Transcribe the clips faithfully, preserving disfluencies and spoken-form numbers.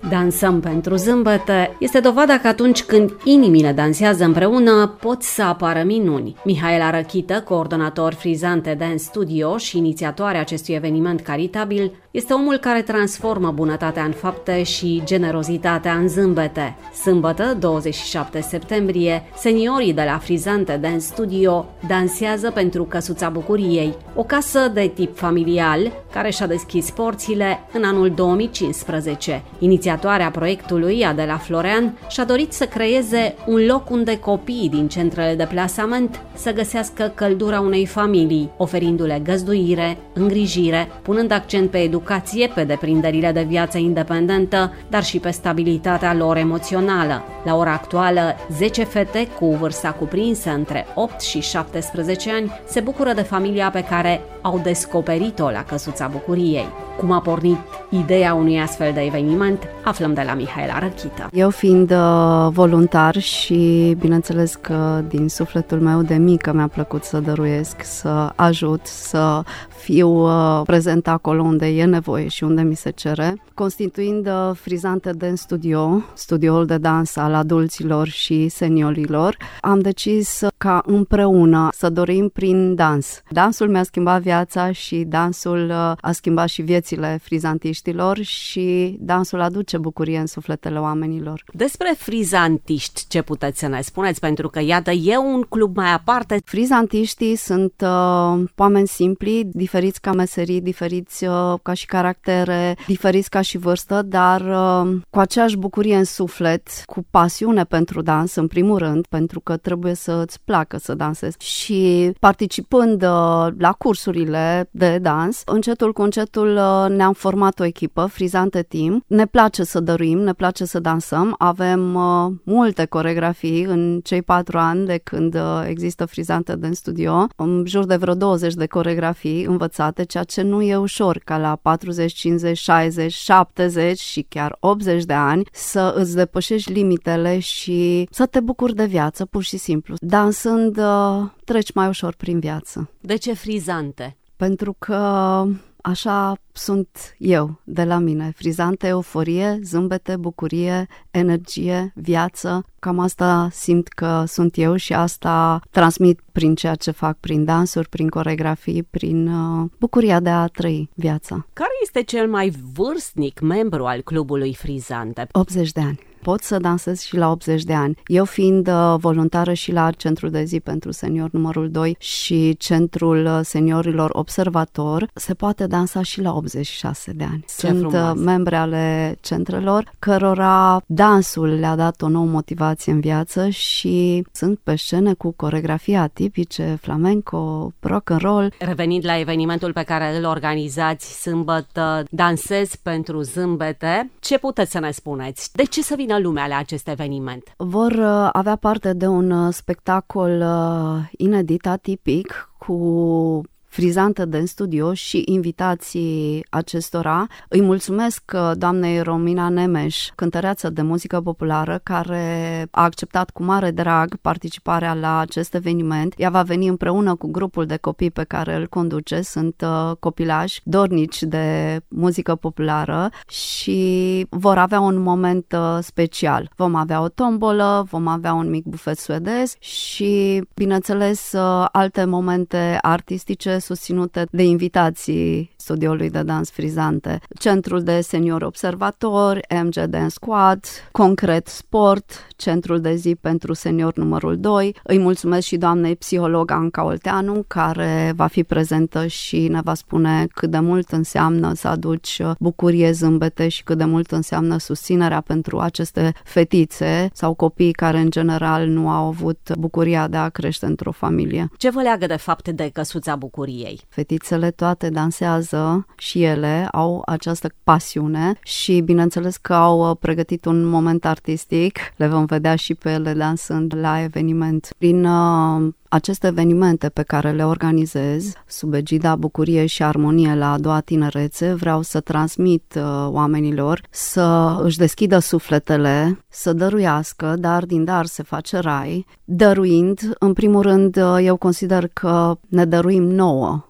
Dansăm pentru zâmbete este dovada că atunci când inimile dansează împreună, pot să apară minuni. Mihaela Răchită, coordonator Frizante Dance Studio și inițiatoarea acestui eveniment caritabil, este omul care transformă bunătatea în fapte și generozitatea în zâmbete. Sâmbătă, douăzeci și șapte septembrie, seniorii de la Frizante Dance Studio dansează pentru Căsuța Bucuriei, o casă de tip familial care și-a deschis porțile în anul două mii cincisprezece. Inițiatoarea proiectului, Adela Florean, și-a dorit să creeze un loc unde copiii din centrele de plasament să găsească căldura unei familii, oferindu-le găzduire, îngrijire, punând accent pe educație, pe deprinderile de viață independentă, dar și pe stabilitatea lor emoțională. La ora actuală, zece fete cu vârsta cuprinsă între opt și șaptesprezece ani se bucură de familia pe care au descoperit-o la Căsuța Bucuriei. Cum a pornit ideea unui astfel de eveniment, aflăm de la Mihaela Răchită. Eu fiind uh, voluntar și bineînțeles că din sufletul meu de mică mi-a plăcut să dăruiesc, să ajut, să fiu uh, prezent acolo unde e nevoie și unde mi se cere. Constituind uh, Frizante Dance Studio, studioul de dans al adulților și seniorilor, am decis ca împreună să dorim prin dans. Dansul mi-a schimbat viața și dansul uh, a schimbat și viețile frizantiștilor și dansul aduce bucurie în sufletele oamenilor. Despre frizantiști, ce puteți să ne spuneți? Pentru că, iată, e un club mai aparte. Frizantiștii sunt uh, oameni simpli, diferiți ca meserii, diferiți uh, ca și caractere, diferiți ca și vârstă, dar uh, cu aceeași bucurie în suflet, cu pasiune pentru dans, în primul rând, pentru că trebuie să îți placă să dansezi. Și participând uh, la cursurile de dans, încetul cu încetul uh, ne-am format o echipă, Frizante Team. Ne place să dăruim, ne place să dansăm. Avem uh, multe coreografii în cei patru ani de când uh, există Frizante Dance Studio. În jur de vreo douăzeci de coreografii învățate, ceea ce nu e ușor ca la patruzeci, cincizeci, șaizeci, șaptezeci și chiar optzeci de ani să îți depășești limitele și să te bucuri de viață, pur și simplu. Dansând, uh, treci mai ușor prin viață. De ce frizante? Pentru că așa sunt eu, de la mine. Frizante, euforie, zâmbete, bucurie, energie, viață. Cam asta simt că sunt eu și asta transmit prin ceea ce fac, prin dansuri, prin coreografii, prin uh, bucuria de a trăi viața. Care este cel mai vârstnic membru al clubului Frizante? optzeci de ani. Pot să dansez și la optzeci de ani. Eu fiind uh, voluntară și la Centrul de Zi pentru Senior numărul doi și Centrul Seniorilor Observator, se poate dansa și la optzeci și șase de ani. Ce Sunt frumos. membre ale centrelor, cărora dansul le-a dat o nouă motivație în viață și sunt pe scenă cu coreografii atipice, flamenco, rock and roll. Revenind la evenimentul pe care îl organizați sâmbătă, Dansez pentru zâmbete, ce puteți să ne spuneți? De ce să vină lumea la acest eveniment? Vor uh, avea parte de un uh, spectacol uh, inedit, atipic, cu Frizante Dance Studio și invitații acestora. Îi mulțumesc doamnei Romina Nemes, cântăreață de muzică populară, care a acceptat cu mare drag participarea la acest eveniment. Ea va veni împreună cu grupul de copii pe care îl conduce. Sunt uh, copilași dornici de muzică populară și vor avea un moment uh, special. Vom avea o tombolă, vom avea un mic bufet suedez și, bineînțeles, uh, alte momente artistice susținute de invitații studioului de dans Frizante. Centrul de Senior Observator, M G Dance Squad, Concret Sport, Centrul de Zi pentru Senior numărul doi. Îi mulțumesc și doamnei psiholog Anca Olteanu, care va fi prezentă și ne va spune cât de mult înseamnă să aduci bucurie, zâmbete și cât de mult înseamnă susținerea pentru aceste fetițe sau copii care în general nu au avut bucuria de a crește într-o familie. Ce vă leagă de fapt de Căsuța Bucuriei? Fetițele toate dansează și ele au această pasiune și bineînțeles că au pregătit un moment artistic. Le vom vedea și pe ele dansând la eveniment. Prin uh, aceste evenimente pe care le organizez sub egida Bucurie și Armonie la a doua tinerețe, vreau să transmit uh, oamenilor să își deschidă sufletele, să dăruiască, dar din dar se face rai. Dăruind, în primul rând, uh, eu consider că ne dăruim nouă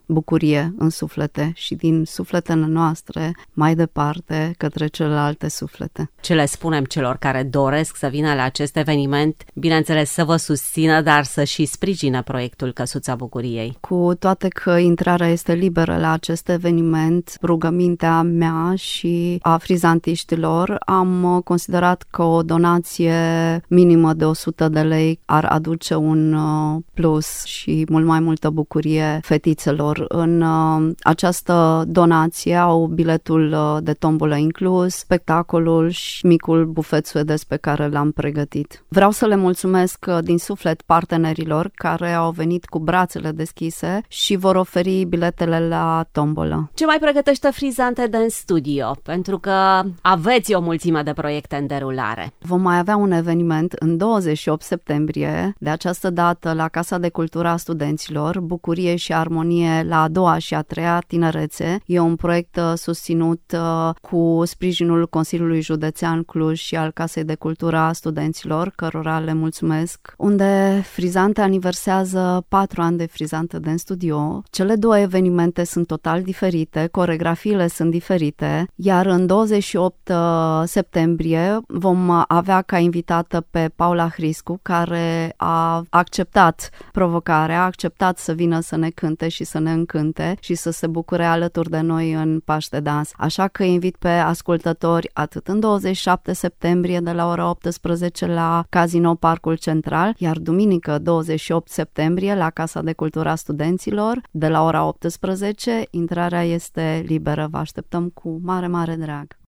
bucurie în suflete și din sufletele noastre mai departe către celelalte suflete. Ce le spunem celor care doresc să vină la acest eveniment? Bineînțeles să vă susțină, dar să și sprijină proiectul Căsuța Bucuriei. Cu toate că intrarea este liberă la acest eveniment, rugămintea mea și a frizantiștilor, am considerat că o donație minimă de o sută de lei ar aduce un plus și mult mai multă bucurie fetițelor. În această donație au biletul de tombolă inclus, spectacolul și micul bufet suedez pe care l-am pregătit. Vreau să le mulțumesc din suflet partenerilor care au venit cu brațele deschise și vor oferi biletele la tombolă. Ce mai pregătește Frizante Dance Studio? Pentru că aveți o mulțime de proiecte în derulare. Vom mai avea un eveniment în douăzeci și opt septembrie, de această dată la Casa de Cultură a Studenților, Bucurie și Armonie la a doua și a treia tinerețe. E un proiect susținut cu sprijinul Consiliului Județean Cluj și al Casei de Cultură a Studenților, cărora le mulțumesc, unde Frizante aniversează patru ani de Frizante Dance Studio. Cele două evenimente sunt total diferite, coregrafiile sunt diferite, iar în douăzeci și opt septembrie vom avea ca invitată pe Paula Hriscu, care a acceptat provocarea, a acceptat să vină să ne cânte și să ne încânte și să se bucure alături de noi în Paște Dans. Așa că invit pe ascultători atât în douăzeci și șapte septembrie de la ora optsprezece la Casino Parcul Central, iar duminică douăzeci și opt septembrie la Casa de Cultură a Studenților de la ora optsprezece. Intrarea este liberă, vă așteptăm cu mare, mare drag.